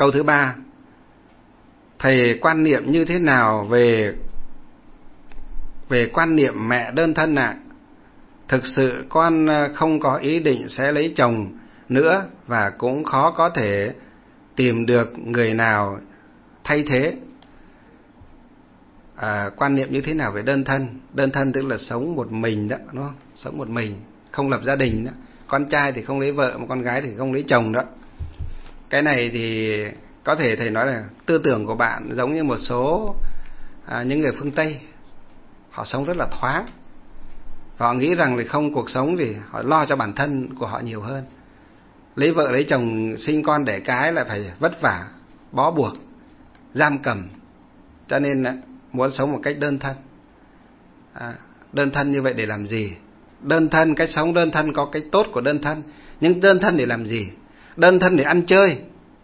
Câu thứ 3, thầy quan niệm như thế nào về quan niệm mẹ đơn thân ạ? Thực sự con không có ý định sẽ lấy chồng nữa và cũng khó có thể tìm được người nào thay thế. Quan niệm như thế nào về đơn thân? Đơn thân tức là sống một mình đó, đúng không? Sống một mình, không lập gia đình đó. Con trai thì không lấy vợ, mà con gái thì không lấy chồng đó. Cái này thì có thể thầy nói là tư tưởng của bạn giống như một số những người phương Tây. Họ sống rất là thoáng. Họ nghĩ rằng là không, cuộc sống thì họ lo cho bản thân của họ nhiều hơn. Lấy vợ lấy chồng sinh con đẻ cái là phải vất vả, bó buộc, giam cầm. Cho nên muốn sống một cách đơn thân. Đơn thân như vậy để làm gì? Đơn thân, cách sống đơn thân có cái tốt của đơn thân. Nhưng đơn thân để làm gì? Đơn thân để ăn chơi.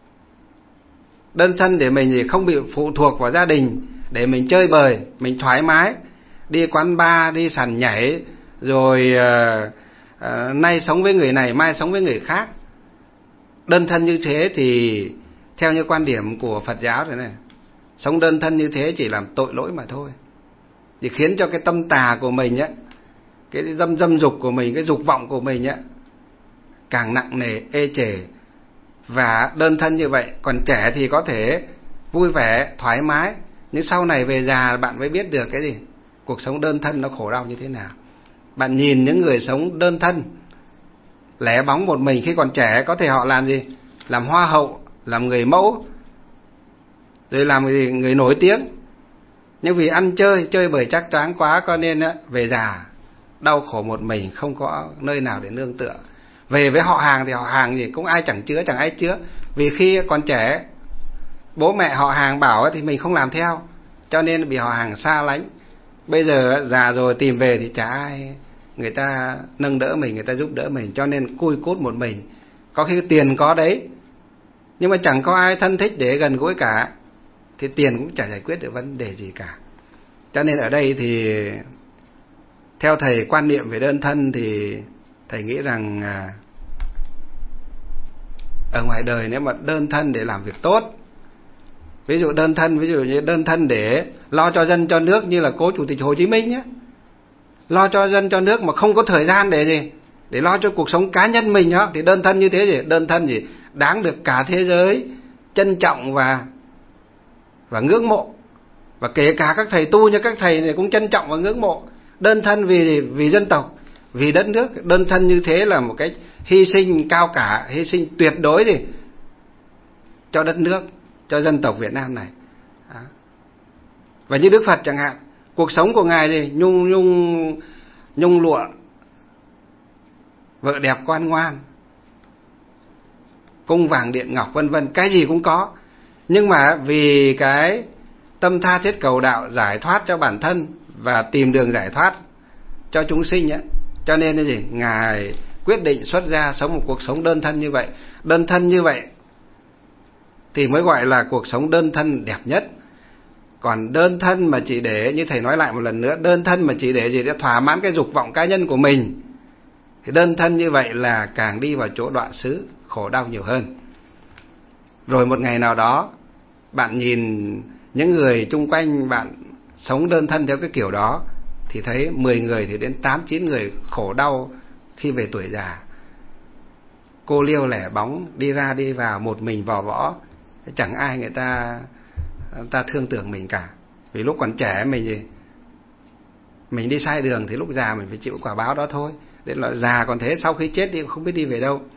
Đơn thân để mình không bị phụ thuộc vào gia đình, để mình chơi bời, mình thoải mái, đi quán bar, đi sàn nhảy, rồi nay sống với người này, mai sống với người khác. Đơn thân như thế thì theo như quan điểm của Phật giáo rồi này, sống đơn thân như thế chỉ làm tội lỗi mà thôi. Thì khiến cho cái tâm tà của mình á, cái dâm dục của mình, cái dục vọng của mình á, càng nặng nề, ê chề. Và đơn thân như vậy, còn trẻ thì có thể vui vẻ, thoải mái, nhưng sau này về già bạn mới biết được cái gì? Cuộc sống đơn thân nó khổ đau như thế nào. Bạn nhìn những người sống đơn thân, lẻ bóng một mình khi còn trẻ, có thể họ làm gì? Làm hoa hậu, làm người mẫu, rồi làm người nổi tiếng. Nhưng vì ăn chơi bời trác tráng quá, cho nên về già đau khổ một mình, không có nơi nào để nương tựa. Về với họ hàng thì họ hàng gì cũng ai chẳng ai chứa. Vì khi còn trẻ, bố mẹ họ hàng bảo thì mình không làm theo, cho nên bị họ hàng xa lánh. Bây giờ già rồi tìm về thì chả ai người ta nâng đỡ mình, người ta giúp đỡ mình, cho nên cui cút một mình. Có khi tiền có đấy, nhưng mà chẳng có ai thân thích để gần gũi cả, thì tiền cũng chả giải quyết được vấn đề gì cả. Cho nên ở đây thì theo thầy quan niệm về đơn thân thì thầy nghĩ rằng ở ngoài đời nếu mà đơn thân để làm việc tốt, ví dụ như đơn thân để lo cho dân cho nước, như là cố Chủ tịch Hồ Chí Minh nhé, lo cho dân cho nước mà không có thời gian để gì, để lo cho cuộc sống cá nhân mình đó, thì đơn thân như thế gì? Đơn thân gì đáng được cả thế giới trân trọng và ngưỡng mộ. Và kể cả các thầy tu như các thầy này cũng trân trọng và ngưỡng mộ. Đơn thân vì dân tộc, vì đất nước. Đơn thân như thế là một cái hy sinh cao cả, hy sinh tuyệt đối gì cho đất nước, cho dân tộc Việt Nam này. Và như Đức Phật chẳng hạn, cuộc sống của Ngài gì nhung lụa, vợ đẹp con ngoan, cung vàng điện ngọc vân vân, cái gì cũng có. Nhưng mà vì cái tâm tha thiết cầu đạo, giải thoát cho bản thân và tìm đường giải thoát cho chúng sinh ấy, cho nên là gì? Ngài quyết định xuất gia sống một cuộc sống đơn thân như vậy. Đơn thân như vậy thì mới gọi là cuộc sống đơn thân đẹp nhất. Còn đơn thân mà chỉ để, như thầy nói lại một lần nữa, đơn thân mà chỉ để gì? Để thỏa mãn cái dục vọng cá nhân của mình, thì đơn thân như vậy là càng đi vào chỗ đọa xứ, khổ đau nhiều hơn. Rồi một ngày nào đó, bạn nhìn những người chung quanh bạn sống đơn thân theo cái kiểu đó, thì thấy 10 người thì đến 8-9 người khổ đau khi về tuổi già. Cô liêu lẻ bóng, đi ra đi vào một mình vò võ, chẳng ai người ta thương tưởng mình cả. Vì lúc còn trẻ mình đi sai đường, thì lúc già mình phải chịu quả báo đó thôi. Đến là già còn thế, sau khi chết đi không biết đi về đâu.